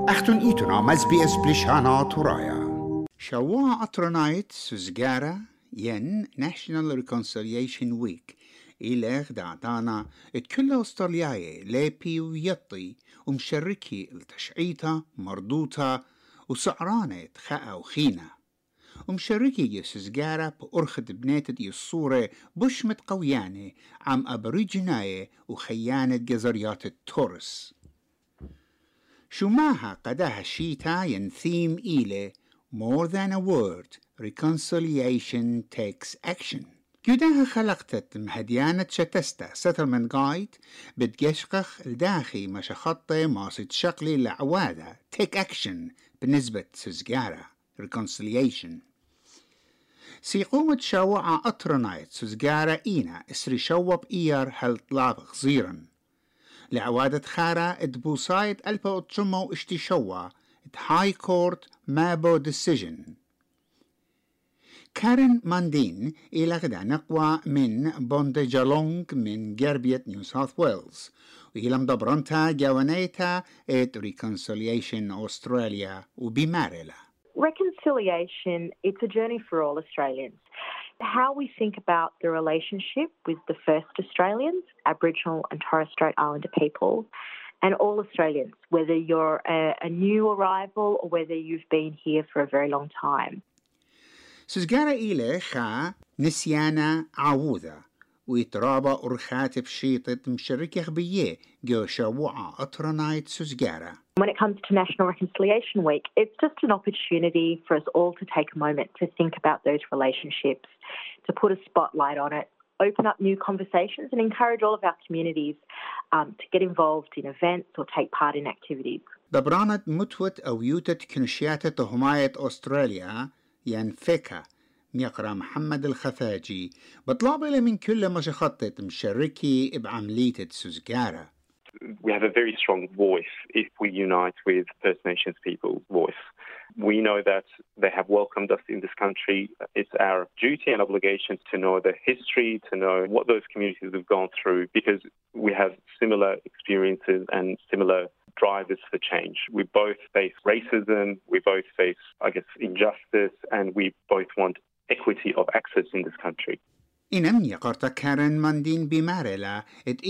أختن إيتنا مزبي إس بلشانا ترايا شوا أترنايت سزجارة ين National Reconciliation Week إلى دعتانا كل أسترالياي لابي ويطي ومشركي التشعيطة مردوطة وسعرانة خاء وخينة ومشركي يسزجارة بأرخد بناتد الصورة بش متقويانة عم أبريجناية وخيانة جزريات التورس شو ماها قداها شيتا ينثيم إلي More than a word, reconciliation takes action. جداها خلقتت مهديانة شتستا settlement guide بتجشقخ الداخي مشخطة ماسد شقلي لعوادة take action بالنسبة سزجارة reconciliation. سيقومت شوعة أطرنايت سزجارة إينا اسري شوب إيار هل طلاب غزيرا لعوادة خارة ادبوسايت ألبا اتشمو اشتشوا هاي كورت مابو ديسيجن كارين ماندين إلى غدا نقوى من بوندجالونغ من جربية نيو ساوث ويلز وإلى مدبرنتا جوانيتا ات ريكونسيليشن أستراليا وبمارلا. Reconciliation, it's a journey for all Australians. How we think about the relationship with the first Australians, Aboriginal and Torres Strait Islander people, and all Australians, whether you're a new arrival or whether you've been here for a very long time. سزجارة إلى خا نسيانا عوذة ويترابا أرخات بشيطة مشركة غبية جو شوعة أطرنايت سزجارة. When it comes to National Reconciliation Week, it's just an opportunity for us all to take a moment to think about those relationships, to put a spotlight on it, open up new conversations and encourage all of our communities to get involved in events or take part in activities. دبرانت متوت أو يوتت كنشياتة حماية أستراليا ينفكا ميقرا محمد الخفاجي بطلاب من كل ما شخطت مشاركي بعملية سزجارة. We have a very strong voice if we unite with First Nations people's voice. We know that they have welcomed us in this country. It's our duty and obligation to know the history, to know what those communities have gone through, because we have similar experiences and similar drivers for change. We both face racism, we both face, injustice, and we both want equity of access in this country. إنم يقرت كارن ماندين بمارلا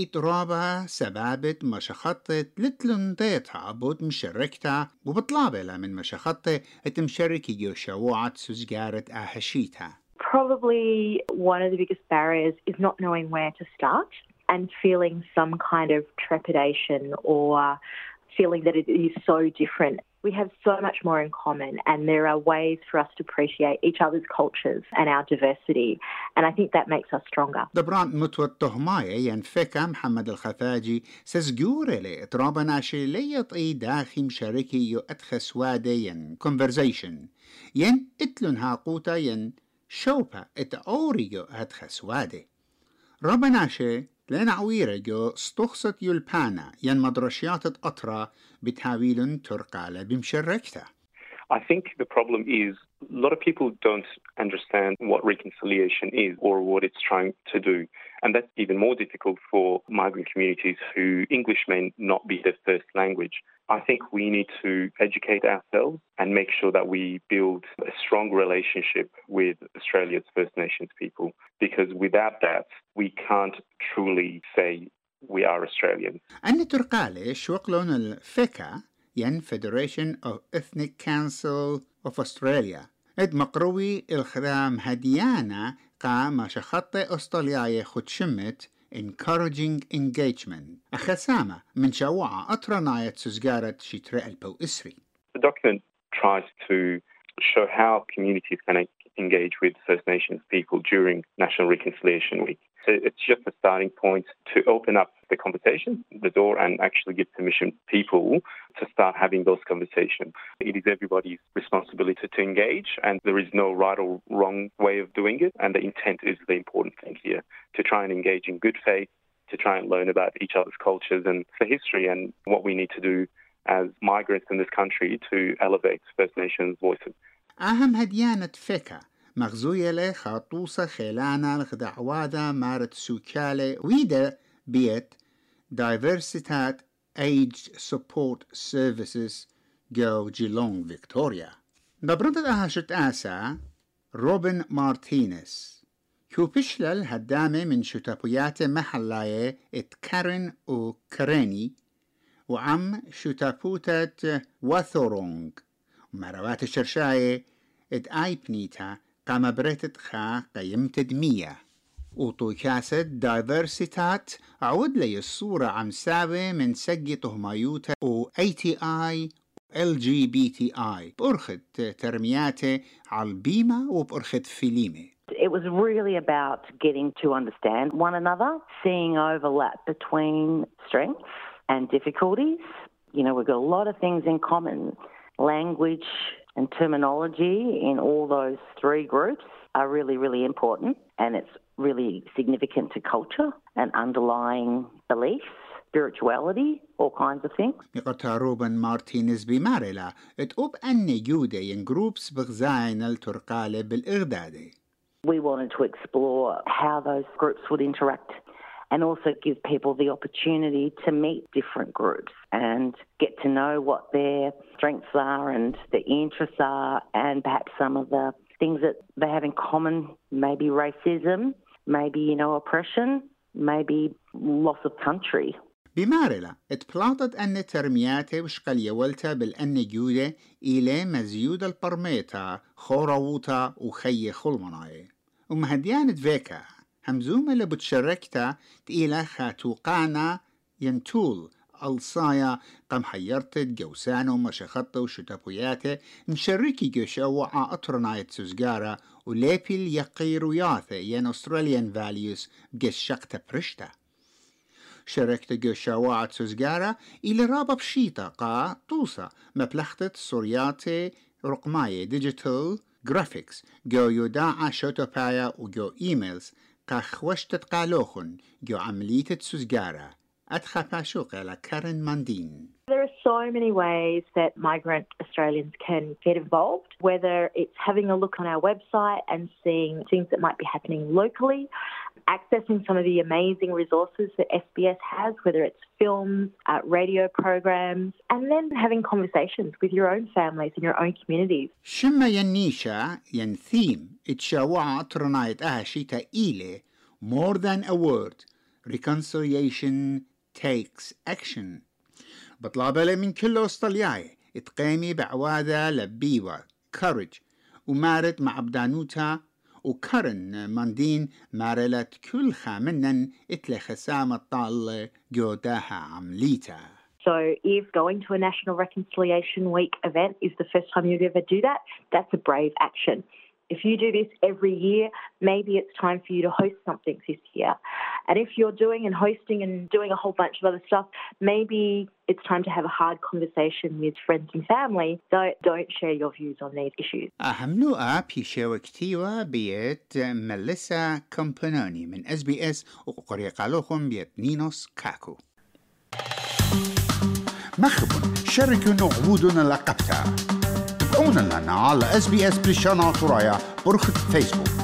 اترابا سبابت مشخطة لتلن ديتها بود مشاركتا وبطلابلا من مشخطة اتمشاركي يوشوعة سزجارة آهشيتا. Probably one of the biggest barriers is not knowing where to start and feeling some kind of trepidation or feeling that it is so different. We have so much more in common and there are ways for us to appreciate each other's cultures and our diversity, and I think that makes us stronger. دبران متوت تهماية ينفكا محمد الخفاجي سزجورة لإطرابا ناشي ليطئي داخي مشاركي يو أدخس وادي ين conversation ين اتلن هاقوتا ين شوبا اتعوري يو أدخس وادي رابا ناشي لين عويرة جو استخصت يلبانا ين مدرشيات أطرا بتاويل ترقالة بمشاركته. I think the problem is a lot of people don't understand what reconciliation is or what it's trying to do. And that's even more difficult for migrant communities who English may not be their first language. I think we need to educate ourselves and make sure that we build a strong relationship with Australia's First Nations people, because without that, we can't truly say we are Australian. أن ترقالة شوقلون الفكا ين Federation of Ethnic Council of Australia اد مقروي الخدام هديانا قام شخطة أسترالياية خد شمت encouraging engagement أخسامة من شوعة أطرناية سزجارة شتري البو إسري. The document tries to show how communities can engage with First Nations people during National Reconciliation Week. So it's just a starting point to open up the conversation, the door, and actually give permission people to start having those conversations. It is everybody's responsibility to engage, and there is no right or wrong way of doing it. And the intent is the important thing here, to try and engage in good faith, to try and learn about each other's cultures and the history and what we need to do as migrants in this country to elevate First Nations voices. أهم هديانة فكا مغزوية له خاطوسة خيلانا لخدعوادا مارت سوكالة ويدا بيت Diversitat Age Support Services جو جيلونغ فيكتوريا. دبرنت أهشت آسا روبن مارتينيز كو بشلل هدامة من شتابيات محلاية اتكارن وكريني وعم شتابوتة واثورونغ ومروات الشرشاية ات آي بنيتا قام بريتت خا قيمت دمية وطوكاسة دايفرسيتات عود لي الصورة عم سابة من سجي طهمايوتا و ATI LGBTI بأرخد ترمياته على البيمة وبأرخد فيليمة. It was really about getting to understand one another, seeing overlap between strengths and difficulties. You know, we've got a lot of things in common. Language and terminology in all those three groups are really, really important, and it's really significant to culture and underlying beliefs, spirituality, all kinds of things. يقطع روبن مارتينيز بمارلا اتقوب أن يودا ين جروبس بغزاين الترقالة بالإغدادة. We wanted to explore how those groups would interact and also give people the opportunity to meet different groups and get to know what their strengths are and their interests are and perhaps some of the things that they have in common, maybe racism, maybe, you know, oppression, maybe loss of country. بمارلا اتبلاطت أن ترمياته وشقل يولتا بالأن جودة إلى مزيود البرميتا خوراوتا وخي خلمناي ومهديانت فيكا همزومة لبتشركتا تقيلة خاتوقانا ينتول الصايا قم حيرتت جوسانو مشخطة وشتابوياته مشركي جوشاوعا أطرنايت سوزجارة وليبي اليقير وياثة ين أستراليان فاليوز بجشقتا برشتا شاركت جوشاوعة سوزجارة إلى رابا بشيطة قا توصى مبلغتة سورياتي رقماية ديجيتال جرافيكس جو يوداعا شوتوبايا وجو إيميلز قا خوشتت قالوخن جو عملية سوزجارة أدخل شوق على كارن ماندين. There are so many ways that migrant Australians can get involved, whether it's having a look on our website and seeing things that might be happening locally, accessing some of the amazing resources that SBS has, whether it's films, radio programs, and then having conversations with your own families and your own communities. شما ينيشا ينثيم اتشاوع ترنايت آشيتا إيلي more than a word. Reconciliation takes action. بطلابة من كل أسترالياي اتقامي بعوادة لبيوة courage ومارت مع بدانوتا وكارن ماندين مارلت كل خامنن اتل خسامة طالة جوداها عمليتا. So if going to a National Reconciliation Week event is the first time you'd ever do that, that's a brave action. If you do this every year, maybe it's time for you to host something this year. And if you're doing and hosting and doing a whole bunch of other stuff, maybe it's time to have a hard conversation with friends and family. So don't share your views on these issues. أهم نوع بيشاوى كتيوة بيت ملسا كومبانوني من SBS وقرية قالوكم بيت نينوس كاكو. مخبون شاركوا نعودنا لقبتا تابعونا لنا على SBS بريشانا طرايا برخة فيسبوك.